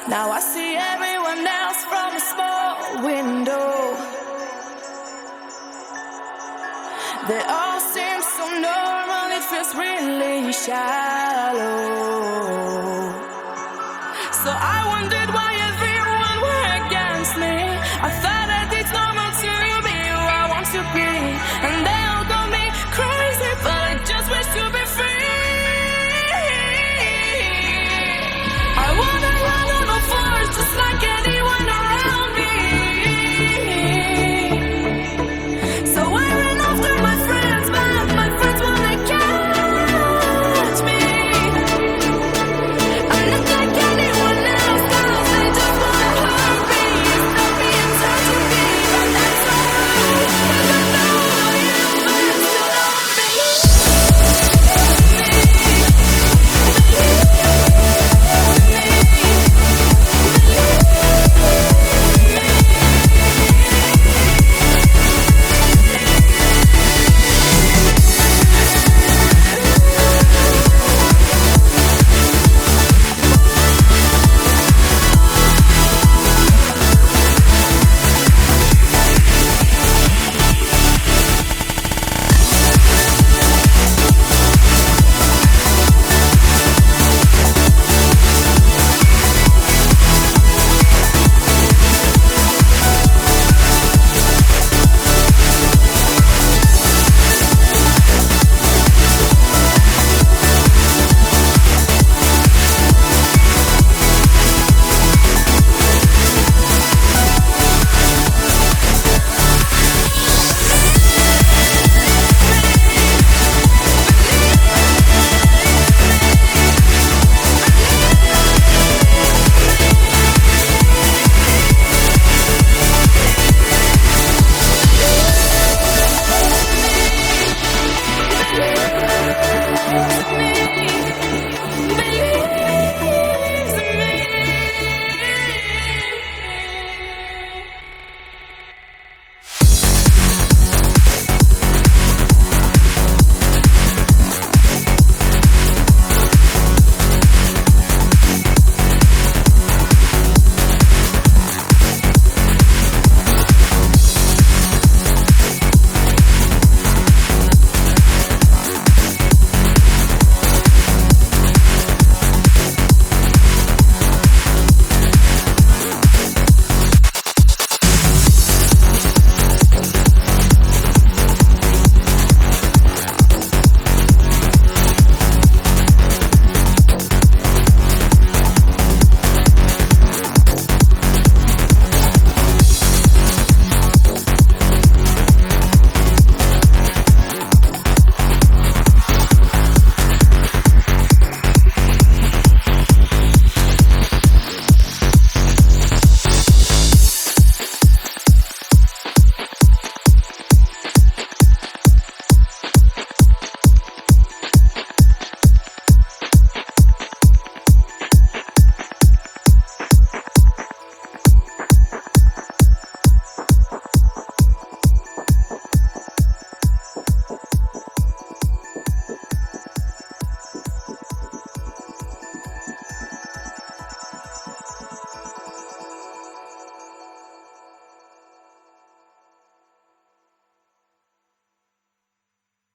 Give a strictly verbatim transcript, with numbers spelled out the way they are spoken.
Now I see everyone else from a small window. They all seem so normal, it feels really shallow. So I wondered why everyone were against me. I thought that it's normal to be who I want to be, and they all got me crazy, but I just wish to be free. I wanna run on all fours just like anyone around me. So wearing after my friends, but my friends wanna catch me. I'm not like anyone else, 'cause they just wanna hurt me. It's not being touched to me, but that's alright, 'cause I know you best to love me. Me.